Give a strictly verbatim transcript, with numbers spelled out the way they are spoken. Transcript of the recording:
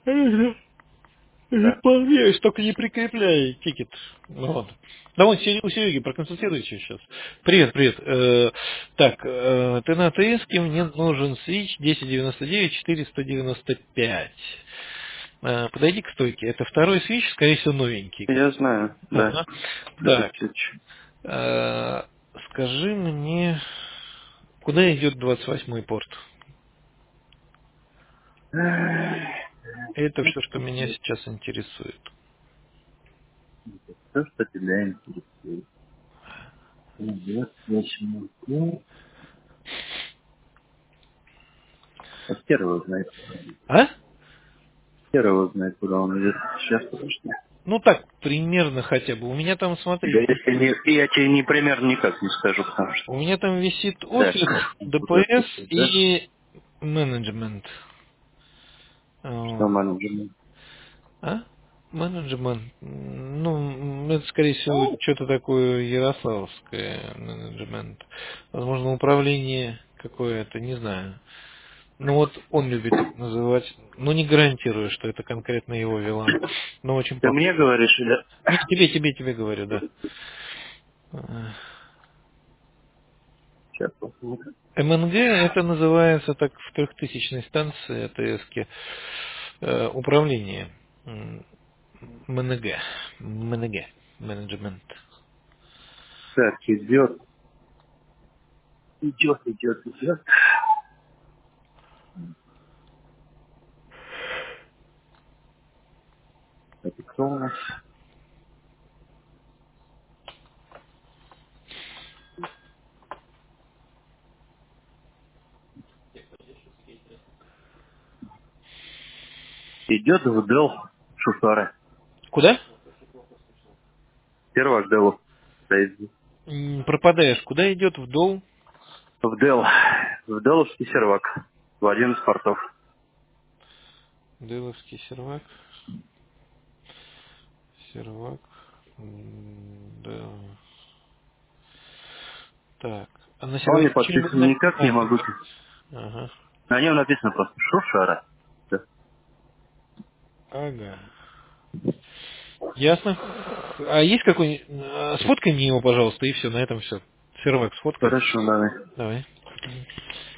Да. Исполняешь, только не прикрепляй тикет. Ну, вот. Да вон, Серега- у Сереги проконсультируйте сейчас. Привет, привет. Э, так, э, ты на ТС, мне нужен свич десять девяносто девять четыреста девяносто пять. Э, подойди к стойке. Это второй свич, скорее всего, новенький. Я знаю, да. Ага. Так, Предыдущий. э, скажи мне, куда идет двадцать восьмой порт? Это все, что меня сейчас интересует. Все, что тебя интересует. Идет восьмой. А первого знает. А? Первого знает, куда он идет. Сейчас точно. Ну так, примерно хотя бы. У меня там, Да смотри, если не, я тебе не примерно никак не скажу, потому что. у меня там висит Да. офис, Куда ты ДПС идешь, да? и менеджмент. Что Вот. менеджмент? А? Менеджмент. Ну, это, скорее всего, что-то такое ярославское менеджмент. Возможно, управление какое-то, не знаю. Ну вот он любит так называть. Ну, не гарантирую, что это конкретно его вела. Но очень Ты похоже. мне говоришь или... Не, тебе, тебе, тебе говорю, да. Э, Сейчас посмотрим. МНГ это называется так в трехтысячной станции АТС э, управление. М, МНГ. МНГ. Менеджмент. Так, идет. Идет, идет, идет. Это кто у нас? Идет в Дел Шушара. Куда? Первый Дел. Стоит. М, Пропадаешь. Куда идет вдол? В Дел. В Деловский сервак. В один из портов. Деловский сервак. Сервак. М, Да. Так. А на Он не серваке что-нибудь подписан никак, не написано? могу. Ага. На нем написано просто Шушара. Да. Ага. Ясно. А есть какой-нибудь... а, Сфоткай мне его, пожалуйста, и все, на этом все. Сервак сфоткай. Хорошо, давай. Давай.